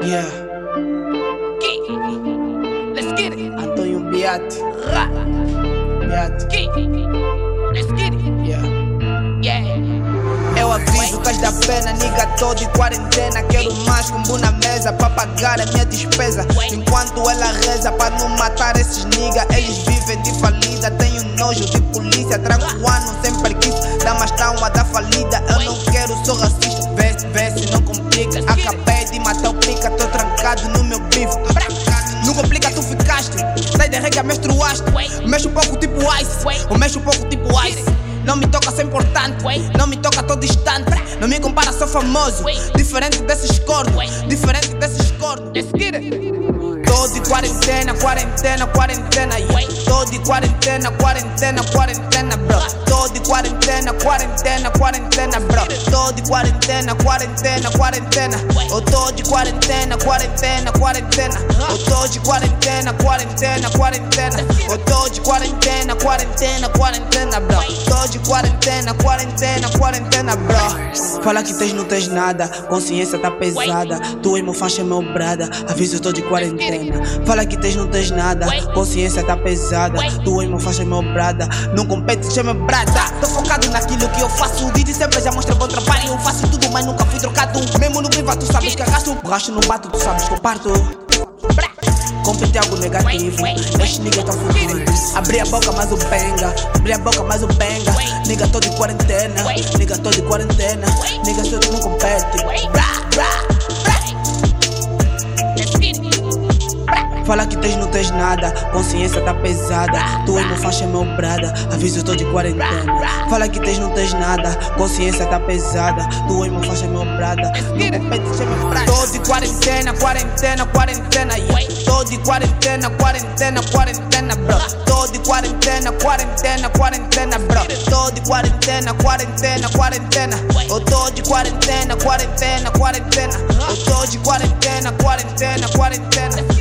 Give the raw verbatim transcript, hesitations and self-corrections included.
Yeah. Let's get it. Antônio Beate. Beate. Let's get it. Yeah. Yeah. Eu aviso que da pena, nigga, tô de quarentena. Quero mais combo na mesa pra pagar a minha despesa. Enquanto ela reza pra não matar esses nigga, eles vivem de falida. Tenho nojo de polícia, trago o ano sem preguiça. Dá mais tão a da falida, eu não quero, sou racista. Vê, vê se não complica. Acabei de matar o pica, tô trancado no meu bife. Não complica, tu ficaste. Sai de regra, menstruaste. Mexo um pouco tipo ice, ou mexo um pouco tipo ice. Não me toca, sou importante. Não me toca, tô distante. Não me compara, sou famoso. Diferente desses cordos, diferente desses cordos. Let's get it. Tô de quarentena, quarentena, quarentena. Tô de quarentena, quarentena, quarentena, bro. Tô de quarentena, quarentena, quarentena, bro. Tô de quarentena, quarentena, quarentena. Eu tô de quarentena, quarentena, quarentena. Eu tô de quarentena, quarentena, quarentena. Eu tô de quarentena, quarentena, quarentena, bro. Tô de quarentena, quarentena, quarentena, bro. Fala que tens, não tens nada, consciência tá pesada. Tu e meu faixa é meu brada, aviso, eu tô de quarentena. Fala que tens, não tens nada, consciência tá pesada. Tu e meu faixa é meu brada, não compete, chama brada. Tô focado naquilo que eu faço, o Didi sempre já mostra bom trabalho. Eu faço tudo, mas nunca fui trocado. Mesmo no privado, tu sabes que arrasto. O racho não bato, tu sabes que eu parto. Compete algo negativo, estes niggas tão fudidos. Abri a boca, mas o benga. Abri a boca, mas o benga. Nigga, tô de quarentena. Nigga, tô de quarentena. Nigga, só tu não compete. Fala que tens, não tens nada, consciência tá pesada. Tu e meu faixa é meu brada, aviso, eu tô de quarentena. Fala que tens, não tens nada, consciência tá pesada. Tu e meu faixa é meu brada, não compete, chama brada. Tô de quarentena, quarentena, quarentena. Tô de quarentena, quarentena, quarentena, bro. Tô de quarentena, quarentena, quarentena, bro. Tô de quarentena, quarentena, quarentena. Eu tô de quarentena, quarentena, quarentena. Eu tô de quarentena, quarentena, quarentena.